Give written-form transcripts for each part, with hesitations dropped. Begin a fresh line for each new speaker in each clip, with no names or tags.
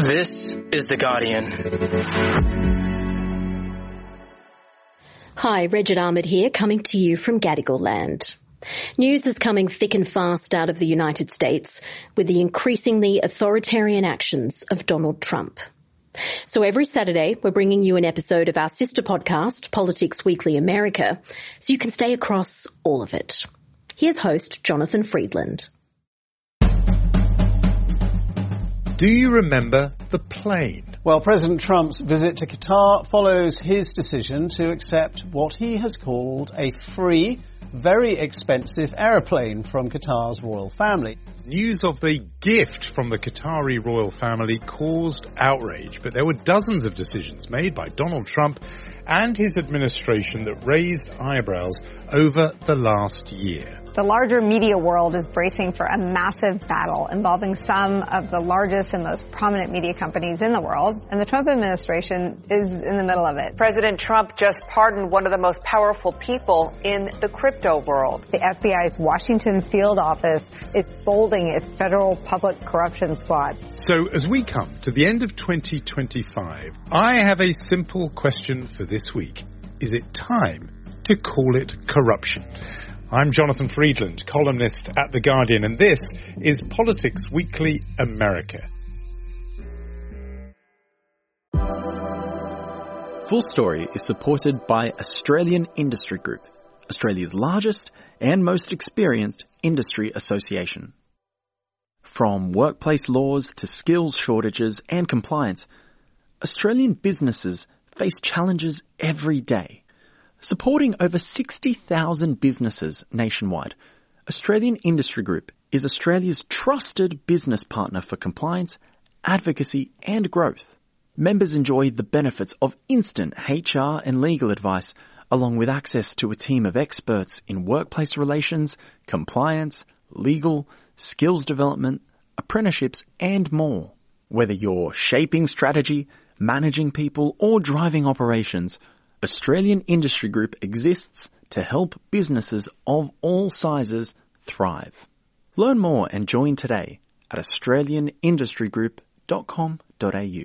This is The Guardian.
Hi, Regid Ahmed here, coming to you from Gadigal land. News is coming thick and fast out of the United States with the increasingly authoritarian actions of Donald Trump. So every Saturday, we're bringing you an episode of our sister podcast, Politics Weekly America, so you can stay across all of it. Here's host Jonathan Friedland.
Do you remember the plane?
Well, President Trump's visit to Qatar follows his decision to accept what he has called a free, very expensive aeroplane from Qatar's royal family.
News of the gift from the Qatari royal family caused outrage, but there were dozens of decisions made by Donald Trump and his administration that raised eyebrows over the last year.
The larger media world is bracing for a massive battle involving some of the largest and most prominent media companies in the world, and the Trump administration is in the middle of it.
President Trump just pardoned one of the most powerful people in the crypto world.
The FBI's Washington field office is folding its federal public corruption squad.
So as we come to the end of 2025, I have a simple question for this week. Is it time to call it corruption? I'm Jonathan Friedland, columnist at The Guardian, and this is Politics Weekly America.
Full Story is supported by Australian Industry Group, Australia's largest and most experienced industry association. From workplace laws to skills shortages and compliance, Australian businesses face challenges every day. Supporting over 60,000 businesses nationwide, Australian Industry Group is Australia's trusted business partner for compliance, advocacy and growth. Members enjoy the benefits of instant HR and legal advice, along with access to a team of experts in workplace relations, compliance, legal, skills development, apprenticeships and more. Whether you're shaping strategy, managing people or driving operations, Australian Industry Group exists to help businesses of all sizes thrive. Learn more and join today at australianindustrygroup.com.au.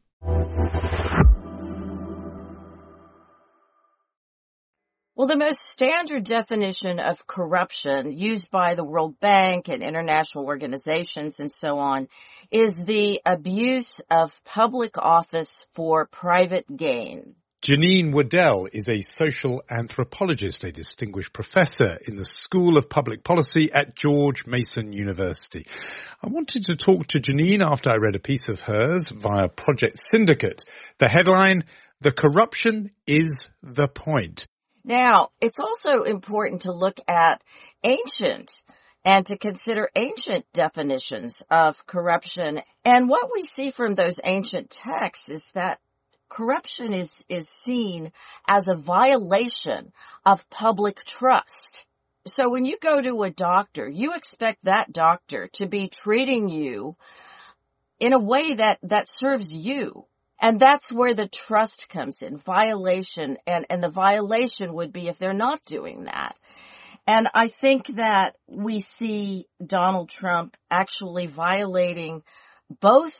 Well, the most standard definition of corruption used by the World Bank and international organizations and so on is the abuse of public office for private gain.
Janine Waddell is a social anthropologist, a distinguished professor in the School of Public Policy at George Mason University. I wanted to talk to Janine after I read a piece of hers via Project Syndicate. The headline, "The Corruption is the Point."
Now, it's also important to look at ancient and to consider ancient definitions of corruption. And what we see from those ancient texts is that corruption is seen as a violation of public trust. So when you go to a doctor, you expect that doctor to be treating you in a way that serves you. And that's where the trust comes in, violation. And the violation would be if they're not doing that. And I think that we see Donald Trump actually violating both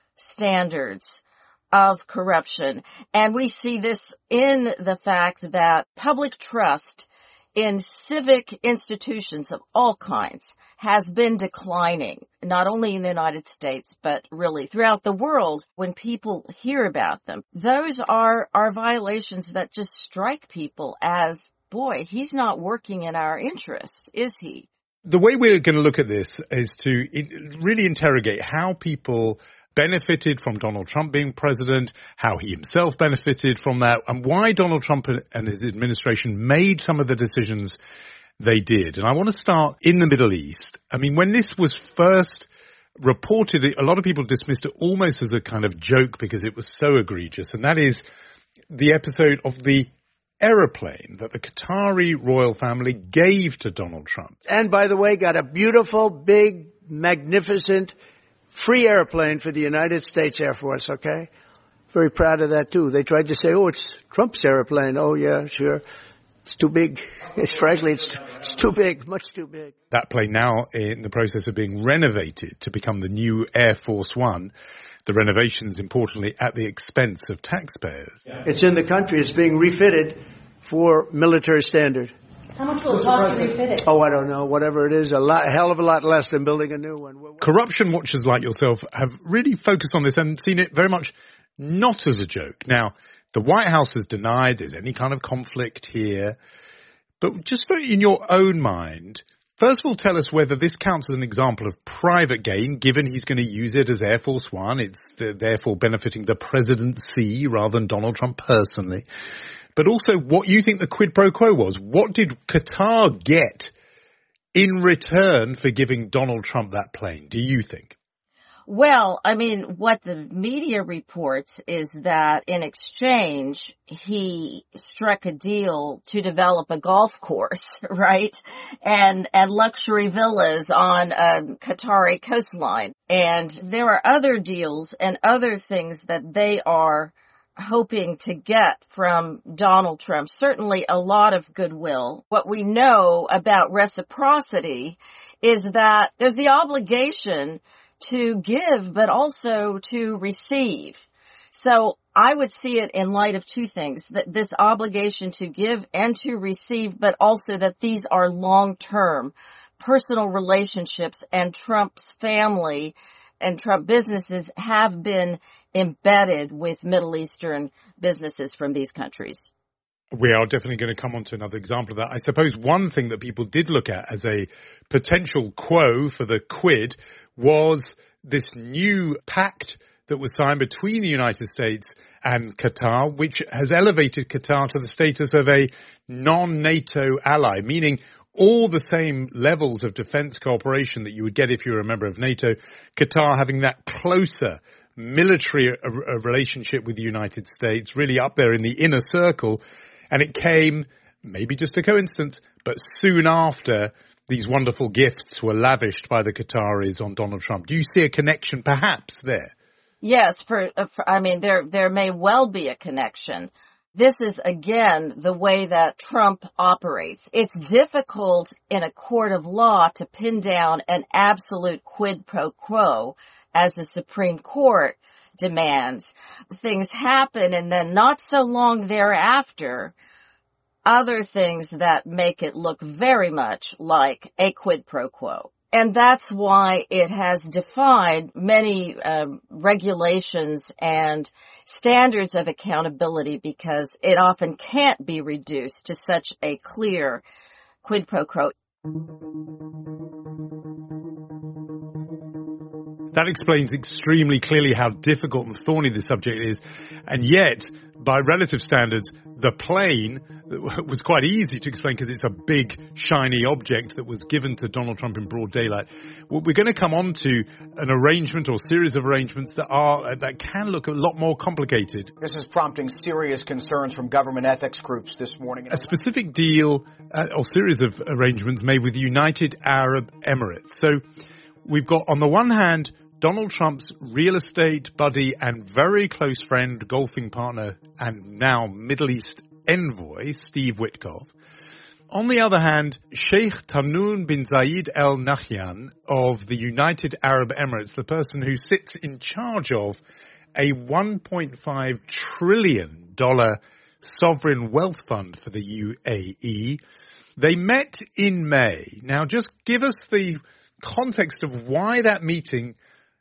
standards of corruption. And we see this in the fact that public trust in civic institutions of all kinds has been declining, not only in the United States, but really throughout the world. When people hear about them, those are violations that just strike people as, boy, he's not working in our interest, is he?
The way we're going to look at this is to really interrogate how people benefited from Donald Trump being president, how he himself benefited from that, and why Donald Trump and his administration made some of the decisions they did. And I want to start in the Middle East. I mean, when this was first reported, a lot of people dismissed it almost as a kind of joke because it was so egregious. And that is the episode of the aeroplane that the Qatari royal family gave to Donald Trump.
And by the way, got a beautiful, big, magnificent free airplane for the United States Air Force, okay? Very proud of that, too. They tried to say, oh, it's Trump's airplane. Oh, yeah, sure. It's too big. It's too big, much too big.
That plane now in the process of being renovated to become the new Air Force One. the renovations, importantly, at the expense of taxpayers.
It's in the country. It's being refitted for military standard.
How much will it cost to refit it?
Oh, I don't know. Whatever it is, a hell of a lot less than building a new one.
Corruption watchers like yourself have really focused on this and seen it very much not as a joke. Now, the White House has denied there's any kind of conflict here. But just in your own mind, first of all, tell us whether this counts as an example of private gain, given he's going to use it as Air Force One. It's therefore benefiting the presidency rather than Donald Trump personally. But also what you think the quid pro quo was. What did Qatar get in return for giving Donald Trump that plane, do you think?
Well, I mean, what the media reports is that in exchange, he struck a deal to develop a golf course, right? And luxury villas on Qatari coastline. And there are other deals and other things that they are hoping to get from Donald Trump. Certainly a lot of goodwill. What we know about reciprocity is that there's the obligation to give, but also to receive. So I would see it in light of two things, that this obligation to give and to receive, but also that these are long-term personal relationships, and Trump's family and Trump businesses have been embedded with Middle Eastern businesses from these countries.
We are definitely going to come on to another example of that. I suppose one thing that people did look at as a potential quo for the quid was this new pact that was signed between the United States and Qatar, which has elevated Qatar to the status of a non-NATO ally, meaning all the same levels of defense cooperation that you would get if you were a member of NATO, Qatar having that closer military relationship with the United States, really up there in the inner circle. And it came, maybe just a coincidence, but soon after these wonderful gifts were lavished by the Qataris on Donald Trump. Do you see a connection perhaps there?
Yes, there may well be a connection. This is, again, the way that Trump operates. It's difficult in a court of law to pin down an absolute quid pro quo, as the Supreme Court demands. Things happen, and then not so long thereafter, other things that make it look very much like a quid pro quo. And that's why it has defied many regulations and standards of accountability, because it often can't be reduced to such a clear quid pro quo.
That explains extremely clearly how difficult and thorny the subject is. And yet, by relative standards, the plane was quite easy to explain because it's a big, shiny object that was given to Donald Trump in broad daylight. We're going to come on to an arrangement or series of arrangements that can look a lot more complicated.
This is prompting serious concerns from government ethics groups this morning.
A specific deal or series of arrangements made with the United Arab Emirates. So we've got, on the one hand, Donald Trump's real estate buddy and very close friend, golfing partner, and now Middle East envoy, Steve Witkoff. On the other hand, Sheikh Tamim bin Zayed Al Nahyan of the United Arab Emirates, the person who sits in charge of a $1.5 trillion sovereign wealth fund for the UAE. They met in May. Now, just give us the context of why that meeting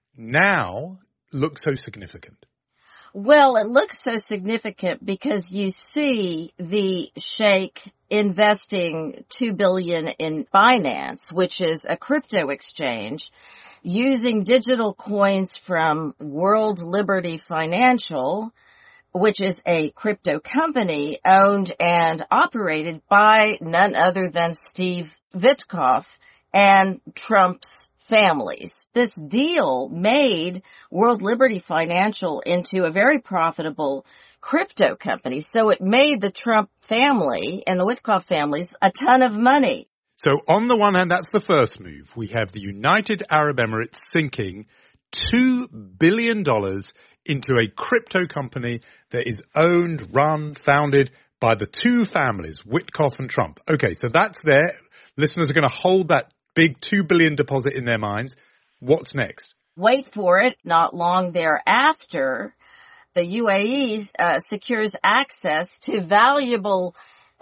now looks so significant.
Well, it looks so significant because you see the Sheikh investing $2 billion in Binance, which is a crypto exchange, using digital coins from World Liberty Financial, which is a crypto company owned and operated by none other than Steve Witkoff and Trump's families. This deal made World Liberty Financial into a very profitable crypto company. So it made the Trump family and the Witkoff families a ton of money.
So on the one hand, that's the first move. We have the United Arab Emirates sinking $2 billion into a crypto company that is owned, run, founded by the two families, Witkoff and Trump. Okay, so that's there. Listeners are going to hold that big $2 billion deposit in their minds. What's next?
Wait for it, not long thereafter, the UAE secures access to valuable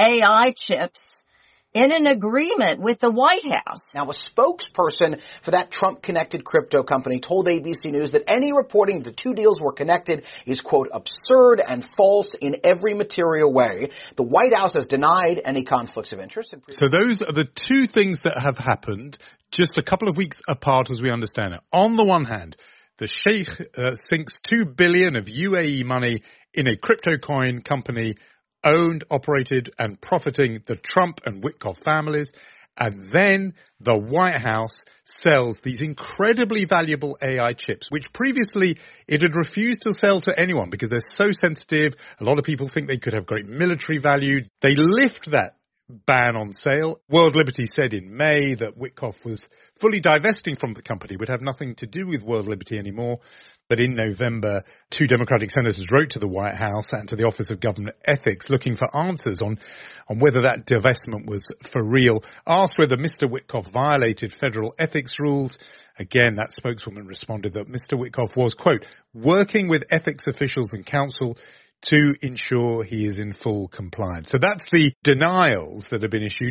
AI chips in an agreement with the White House.
Now, a spokesperson for that Trump-connected crypto company told ABC News that any reporting the two deals were connected is, quote, absurd and false in every material way. The White House has denied any conflicts of interest.
So those are the two things that have happened just a couple of weeks apart, as we understand it. On the one hand, the Sheikh sinks $2 billion of UAE money in a crypto coin company owned, operated, and profiting the Trump and Witkoff families. And then the White House sells these incredibly valuable AI chips, which previously it had refused to sell to anyone because they're so sensitive. A lot of people think they could have great military value. They lift that ban on sale. World Liberty said in May that Witkoff was fully divesting from the company, would have nothing to do with World Liberty anymore. But in November, two Democratic senators wrote to the White House and to the Office of Government Ethics looking for answers on whether that divestment was for real. Asked whether Mr. Witkoff violated federal ethics rules. Again, that spokeswoman responded that Mr. Witkoff was, quote, working with ethics officials and counsel to ensure he is in full compliance. So that's the denials that have been issued.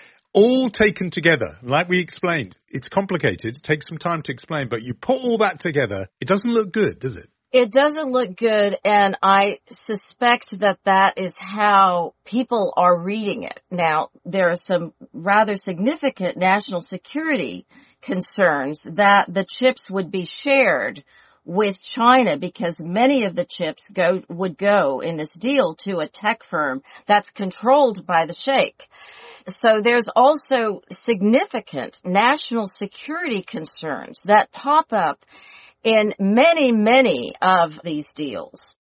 All taken together, like we explained. It's complicated. It takes some time to explain, but you put all that together, it doesn't look good, does it?
It doesn't look good, and I suspect that that is how people are reading it. Now, there are some rather significant national security concerns that the chips would be shared with China because many of the chips would go in this deal to a tech firm that's controlled by the Sheikh. So there's also significant national security concerns that pop up in many, many of these deals.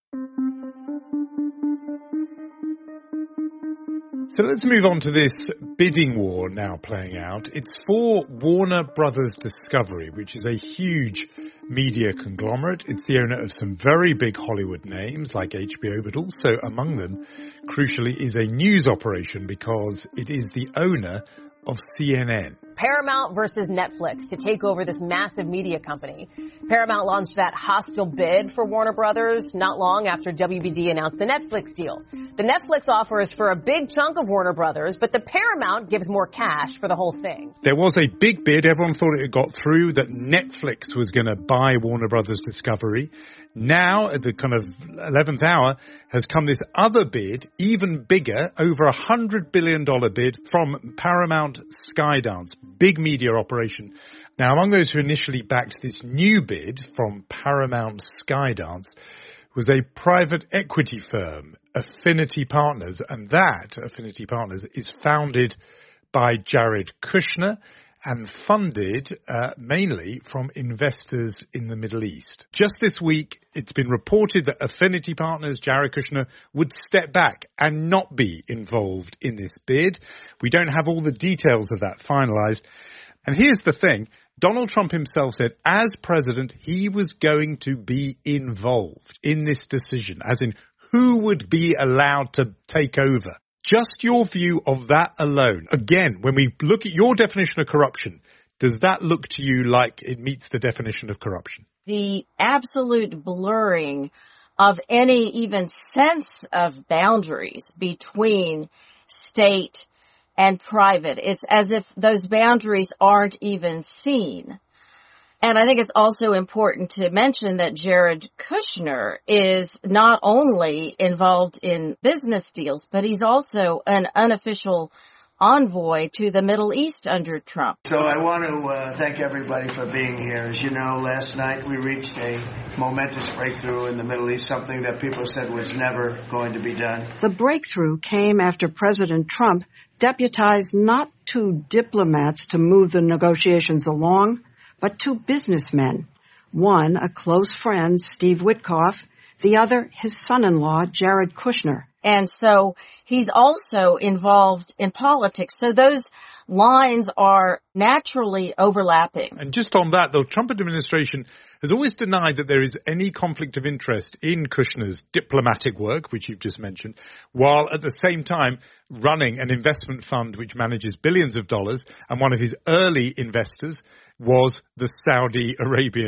So let's move on to this bidding war now playing out. It's for Warner Brothers Discovery, which is a huge media conglomerate. It's the owner of some very big Hollywood names like HBO, but also among them, crucially, is a news operation because it is the owner of CNN.
Paramount versus Netflix to take over this massive media company. Paramount launched that hostile bid for Warner Brothers not long after WBD announced the Netflix deal. The Netflix offer is for a big chunk of Warner Brothers, but the Paramount gives more cash for the whole thing.
There was a big bid. Everyone thought it had got through, that Netflix was going to buy Warner Brothers Discovery. Now, at the kind of 11th hour, has come this other bid, even bigger, over $100 billion bid from Paramount Skydance, big media operation. Now, among those who initially backed this new bid from Paramount Skydance was a private equity firm, Affinity Partners, and that, Affinity Partners, is founded by Jared Kushner and funded mainly from investors in the Middle East. Just this week, it's been reported that Affinity Partners, Jared Kushner, would step back and not be involved in this bid. We don't have all the details of that finalized. And here's the thing. Donald Trump himself said, as president, he was going to be involved in this decision, as in who would be allowed to take over. Just your view of that alone. Again, when we look at your definition of corruption, does that look to you like it meets the definition of corruption?
The absolute blurring of any even sense of boundaries between state and private. It's as if those boundaries aren't even seen. And I think it's also important to mention that Jared Kushner is not only involved in business deals, but he's also an unofficial envoy to the Middle East under Trump.
So I want to thank everybody for being here. As you know, last night we reached a momentous breakthrough in the Middle East, something that people said was never going to be done.
The breakthrough came after President Trump deputized not two diplomats to move the negotiations along, but two businessmen. One, a close friend, Steve Witkoff. The other, his son-in-law, Jared Kushner.
And so he's also involved in politics. So those lines are naturally overlapping.
And just on that, the Trump administration has always denied that there is any conflict of interest in Kushner's diplomatic work, which you've just mentioned, while at the same time running an investment fund which manages billions of dollars. And one of his early investors was the Saudi Arabian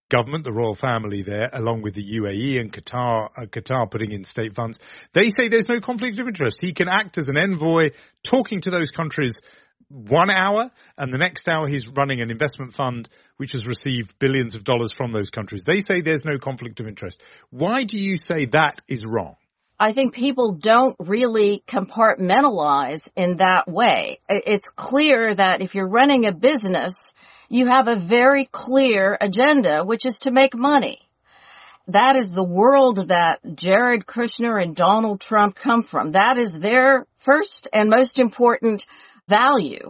government, the royal family there, along with the UAE and Qatar putting in state funds. They say there's no conflict of interest. He can act as an envoy, talking to those countries 1 hour, and the next hour he's running an investment fund which has received billions of dollars from those countries. They say there's no conflict of interest. Why do you say that is wrong?
I think people don't really compartmentalize in that way. It's clear that if you're running a business, you have a very clear agenda, which is to make money. That is the world that Jared Kushner and Donald Trump come from. That is their first and most important value.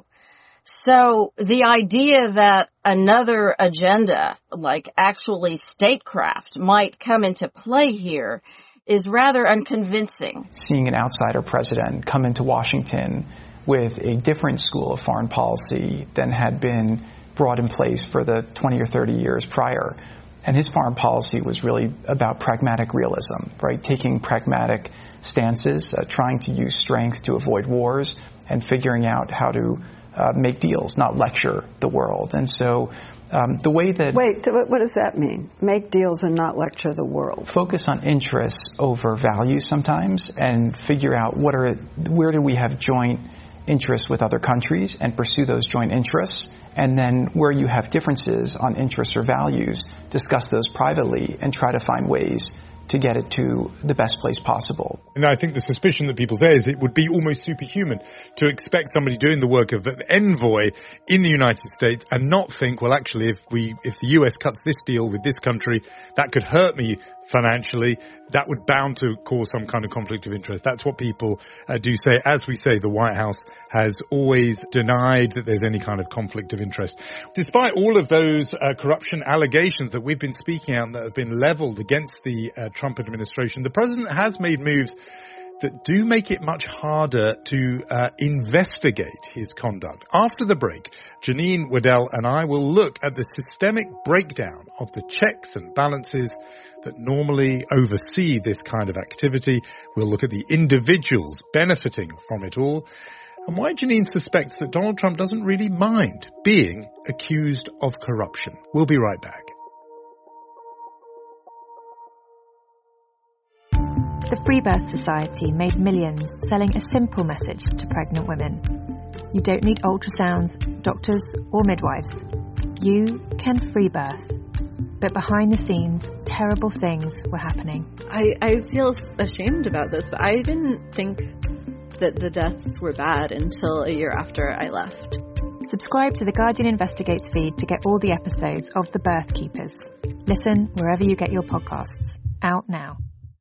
So the idea that another agenda, like actually statecraft, might come into play here is rather unconvincing.
Seeing an outsider president come into Washington with a different school of foreign policy than had been brought in place for the 20 or 30 years prior. And his foreign policy was really about pragmatic realism, right? Taking pragmatic stances, trying to use strength to avoid wars, and figuring out how to make deals, not lecture the world. And so the way that...
Wait, what does that mean? Make deals and not lecture the world?
Focus on interests over values sometimes, and figure out where do we have joint interests with other countries, and pursue those joint interests. And then where you have differences on interests or values, discuss those privately and try to find ways to get it to the best place possible.
And I think the suspicion that people say is it would be almost superhuman to expect somebody doing the work of an envoy in the United States and not think, well, actually, if the US cuts this deal with this country, that could hurt me financially. That would bound to cause some kind of conflict of interest. That's what people do say. As we say, the White House has always denied that there's any kind of conflict of interest. Despite all of those corruption allegations that we've been speaking out that have been leveled against the Trump administration, the president has made moves that do make it much harder to investigate his conduct. After the break, Janine Waddell and I will look at the systemic breakdown of the checks and balances that normally oversee this kind of activity. We'll look at the individuals benefiting from it all, and why Janine suspects that Donald Trump doesn't really mind being accused of corruption. We'll be right back.
The Free Birth Society made millions selling a simple message to pregnant women. You don't need ultrasounds, doctors, or midwives. You can free birth. But behind the scenes, terrible things were happening.
I feel ashamed about this, but I didn't think that the deaths were bad until a year after I left.
Subscribe to The Guardian Investigates feed to get all the episodes of The Birth Keepers. Listen wherever you get your podcasts. Out now.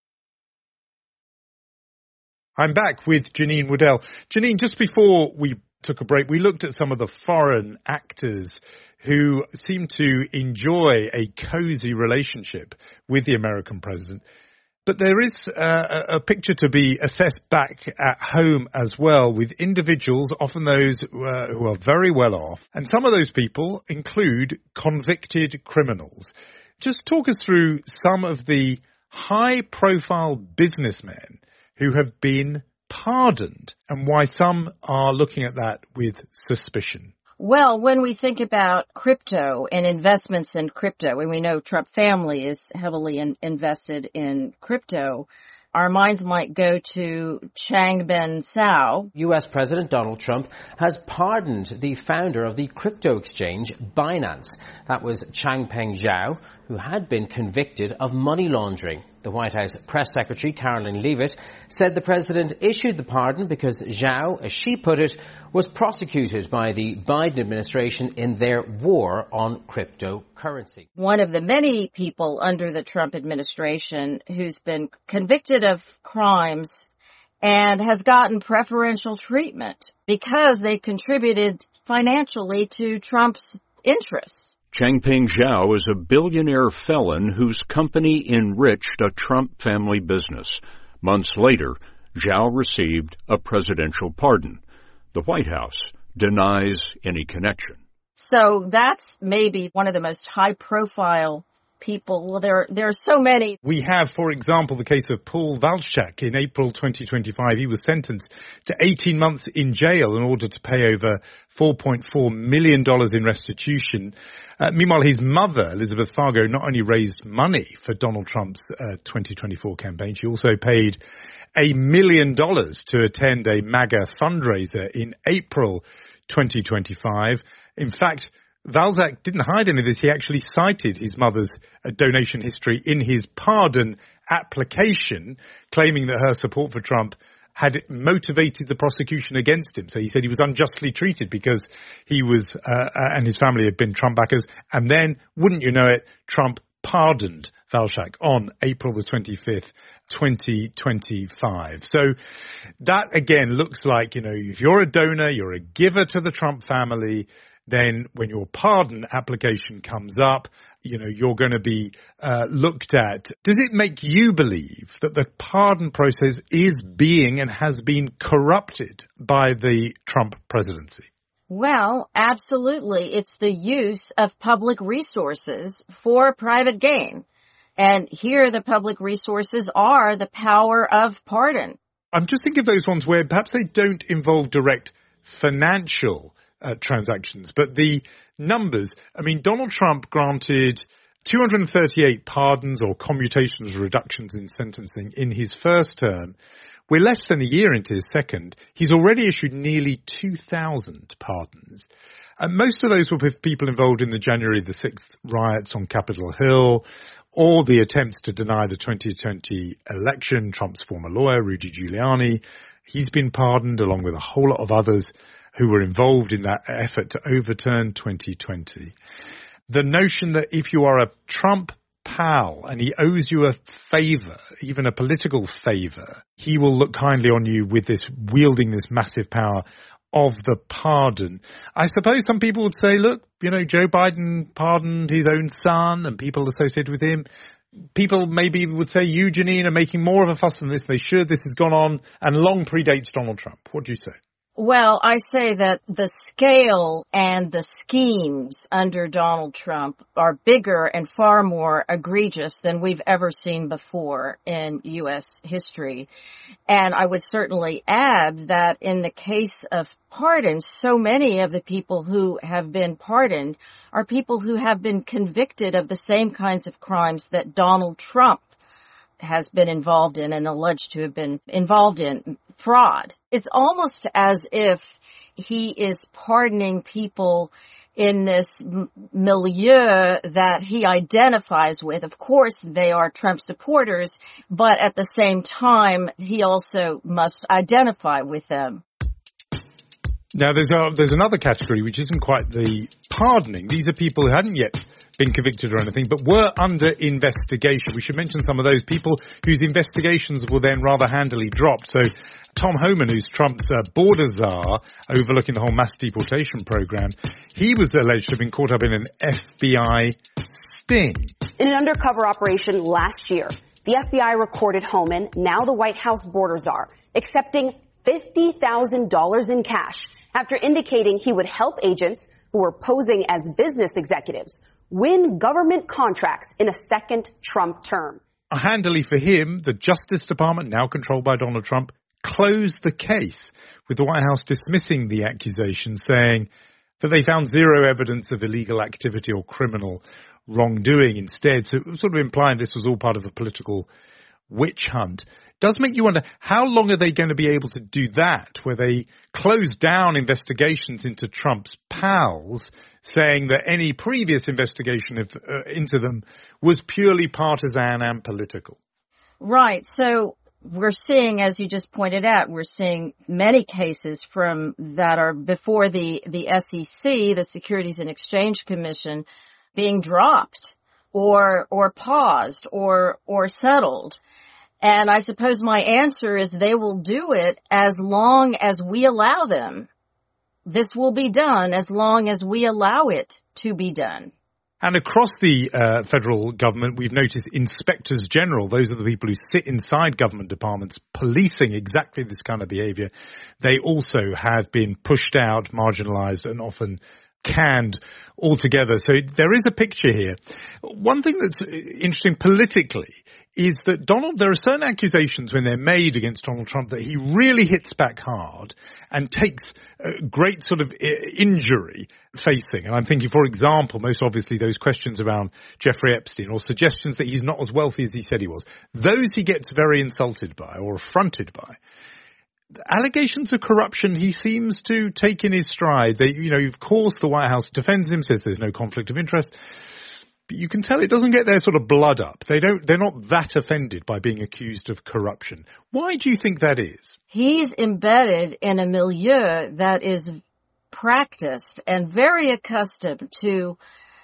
I'm back with Janine Waddell. Janine, just before we took a break, we looked at some of the foreign actors who seem to enjoy a cozy relationship with the American president. But there is a picture to be assessed back at home as well, with individuals, often those who are very well off. And some of those people include convicted criminals. Just talk us through some of the high-profile businessmen who have been pardoned and why some are looking at that with suspicion.
Well, when we think about crypto and investments in crypto, and we know Trump family is heavily invested in crypto, our minds might go to Changpeng Zhao.
U.S. President Donald Trump has pardoned the founder of the crypto exchange Binance. That was Changpeng Zhao, who had been convicted of money laundering. The White House press secretary, Caroline Leavitt, said the president issued the pardon because Zhao, as she put it, was prosecuted by the Biden administration in their war on cryptocurrency.
One of the many people under the Trump administration who's been convicted of crimes and has gotten preferential treatment because they contributed financially to Trump's interests.
Changpeng Zhao is a billionaire felon whose company enriched a Trump family business. Months later, Zhao received a presidential pardon. The White House denies any connection.
So that's maybe one of the most high-profile people. Well, there are so many.
We have, for example, the case of Paul Valchak. In April 2025, he was sentenced to 18 months in jail in order to pay over $4.4 million in restitution. Meanwhile, his mother, Elizabeth Fargo, not only raised money for Donald Trump's 2024 campaign, she also paid $1 million to attend a MAGA fundraiser in April 2025. In fact, Valchak didn't hide any of this. He actually cited his mother's donation history in his pardon application, claiming that her support for Trump had motivated the prosecution against him. So he said he was unjustly treated because he was and his family had been Trump backers. And then, wouldn't you know it, Trump pardoned Valchak on April the 25th, 2025. So that, again, looks like, if you're a donor, you're a giver to the Trump family, then when your pardon application comes up, you're going to be looked at. Does it make you believe that the pardon process is being and has been corrupted by the Trump presidency?
Well, absolutely. It's the use of public resources for private gain. And here the public resources are the power of pardon. I'm
just thinking of those ones where perhaps they don't involve direct financial transactions, but the numbers. Donald Trump granted 238 pardons or commutations, reductions in sentencing in his first term. We're less than a year into his second. He's already issued nearly 2,000 pardons. Most of those were with people involved in the January the 6th riots on Capitol Hill, or the attempts to deny the 2020 election. Trump's former lawyer, Rudy Giuliani, he's been pardoned, along with a whole lot of others who were involved in that effort to overturn 2020. The notion that if you are a Trump pal and he owes you a favor, even a political favor, he will look kindly on you with this, wielding this massive power of the pardon. I suppose some people would say, look, Joe Biden pardoned his own son and people associated with him. People maybe would say you, Janine, are making more of a fuss than this. They should. This has gone on and long predates Donald Trump. What do you say?
Well, I say that the scale and the schemes under Donald Trump are bigger and far more egregious than we've ever seen before in U.S. history. And I would certainly add that in the case of pardons, so many of the people who have been pardoned are people who have been convicted of the same kinds of crimes that Donald Trump has been involved in and alleged to have been involved in, fraud. It's almost as if he is pardoning people in this milieu that he identifies with. Of course, they are Trump supporters, but at the same time, he also must identify with them.
Now, there's another category which isn't quite the pardoning. These are people who hadn't yet been convicted or anything, but were under investigation. We should mention some of those people whose investigations were then rather handily dropped. So Tom Homan, who's Trump's border czar, overlooking the whole mass deportation program, he was alleged to have been caught up in an FBI sting.
In an undercover operation last year, the FBI recorded Homan, now the White House border czar, accepting $50,000 in cash after indicating he would help agents who were posing as business executives win government contracts in a second Trump term.
Handily for him, the Justice Department, now controlled by Donald Trump, closed the case, with the White House dismissing the accusation, saying that they found zero evidence of illegal activity or criminal wrongdoing instead. So it was sort of implying this was all part of a political witch hunt. Does make you wonder, how long are they going to be able to do that, where they close down investigations into Trump's pals, saying that any previous investigation into them was purely partisan and political?
Right. So we're seeing, as you just pointed out, we're seeing many cases from that are before the SEC, the Securities and Exchange Commission, being dropped or paused or settled. And I suppose my answer is they will do it as long as we allow them. This will be done as long as we allow it to be done.
And across the federal government, we've noticed inspectors general, those are the people who sit inside government departments policing exactly this kind of behavior. They also have been pushed out, marginalized, and often canned altogether. So there is a picture here. One thing that's interesting politically is that there are certain accusations when they're made against Donald Trump that he really hits back hard and takes great sort of injury facing. And I'm thinking, for example, most obviously those questions around Jeffrey Epstein or suggestions that he's not as wealthy as he said he was. Those he gets very insulted by or affronted by. Allegations of corruption he seems to take in his stride. Of course, the White House defends him, says there's no conflict of interest. But you can tell it doesn't get their sort of blood up. They're not that offended by being accused of corruption. Why do you think that is?
He's embedded in a milieu that is practiced and very accustomed to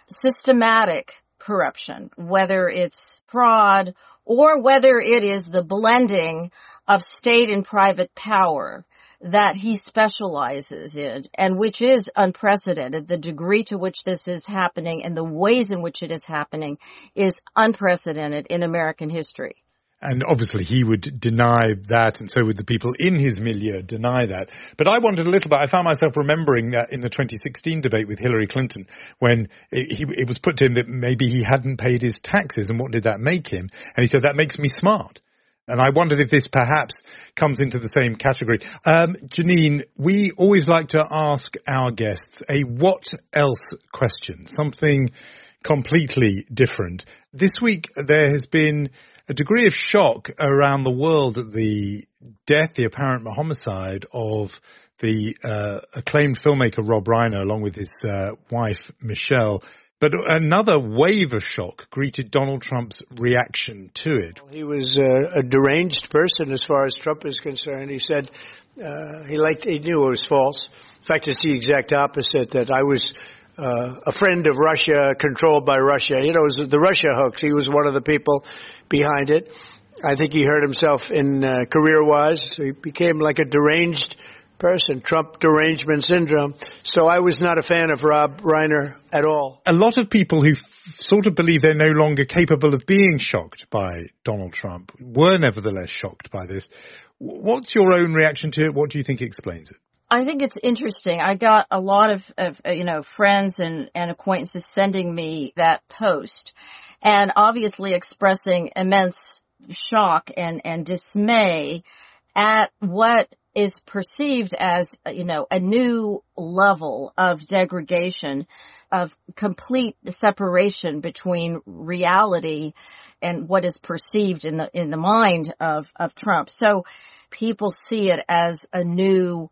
systematic corruption, whether it's fraud or whether it is the blending of state and private power that he specializes in, and which is unprecedented. The degree to which this is happening and the ways in which it is happening is unprecedented in American history.
And obviously he would deny that, and so would the people in his milieu deny that. But I wondered a little bit, I found myself remembering in the 2016 debate with Hillary Clinton when it was put to him that maybe he hadn't paid his taxes, and what did that make him? And he said, that makes me smart. And I wondered if this perhaps comes into the same category. Janine, we always like to ask our guests a what else question, something completely different. This week there has been a degree of shock around the world at the death, the apparent homicide of the acclaimed filmmaker Rob Reiner, along with his wife Michelle. But another wave of shock greeted Donald Trump's reaction to it.
He was a deranged person as far as Trump is concerned. He said he knew it was false. In fact, it's the exact opposite, that I was a friend of Russia, controlled by Russia. It was the Russia hoax. He was one of the people behind it. I think he hurt himself in career-wise. So he became like a deranged person, Trump derangement syndrome. So I was not a fan of Rob Reiner at all.
A lot of people who sort of believe they're no longer capable of being shocked by Donald Trump were nevertheless shocked by this. What's your own reaction to it? What do you think explains it?
I think it's interesting. I got a lot of friends and acquaintances sending me that post and obviously expressing immense shock and dismay at what is perceived as, a new level of degradation, of complete separation between reality and what is perceived in the mind of Trump. So people see it as a new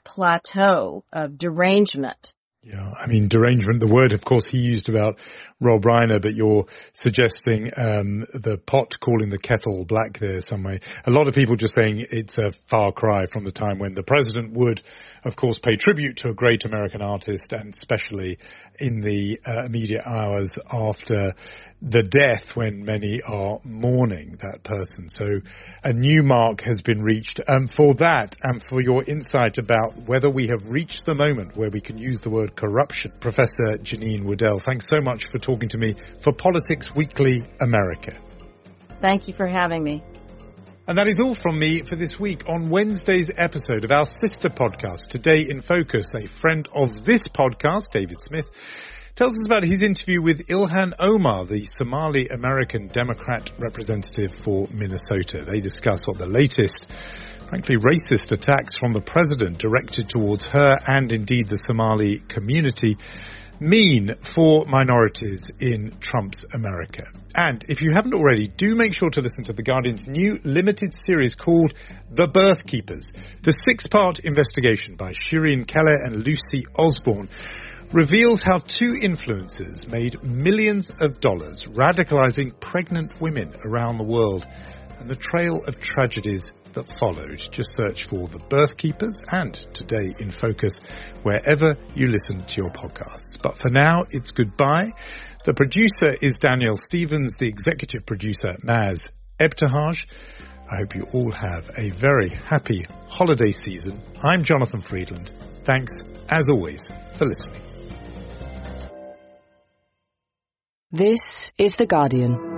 plateau of derangement.
Yeah, I mean, derangement, the word, of course, he used about Rob Reiner, but you're suggesting the pot calling the kettle black there some way. A lot of people just saying it's a far cry from the time when the president would, of course, pay tribute to a great American artist, and especially in the immediate hours after the death when many are mourning that person. So a new mark has been reached. For that and for your insight about whether we have reached the moment where we can use the word corruption, Professor Janine Woodell, thanks so much for talking to me for Politics Weekly America.
Thank you for having me.
And that is all from me for this week. On Wednesday's episode of our sister podcast, Today in Focus, a friend of this podcast, David Smith, tells us about his interview with Ilhan Omar, the Somali-American Democrat representative for Minnesota. They discuss what the latest, frankly racist attacks from the president directed towards her and indeed the Somali community mean for minorities in Trump's America. And if you haven't already, do make sure to listen to The Guardian's new limited series called The Birth Keepers. The 6-part investigation by Shireen Keller and Lucy Osborne reveals how 2 influencers made millions of dollars radicalizing pregnant women around the world, and the trail of tragedies that followed. Just search for The Birth Keepers and Today in Focus wherever you listen to your podcasts. But for now, it's goodbye. The producer is Danielle Stevens, the executive producer, Maz Ebtehaj. I hope you all have a very happy holiday season. I'm Jonathan Friedland. Thanks, as always, for listening.
This is The Guardian.